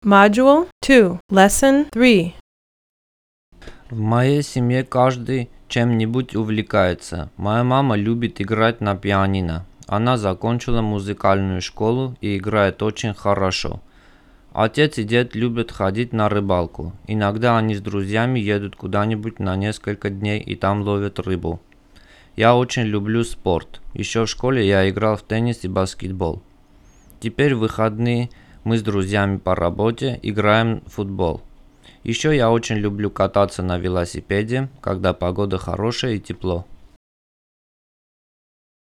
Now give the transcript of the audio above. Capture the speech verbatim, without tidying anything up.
Module two, Lesson three. В моей семье каждый чем-нибудь увлекается. Моя мама любит играть на пианино. Она закончила музыкальную школу и играет очень хорошо. Отец и дед любят ходить на рыбалку. Иногда они с друзьями едут куда-нибудь на несколько дней и там ловят рыбу. Я очень люблю спорт. Еще в школе я играл в теннис и баскетбол. Теперь в выходные мы с друзьями по работе играем в футбол. Еще я очень люблю кататься на велосипеде, когда погода хорошая и тепло.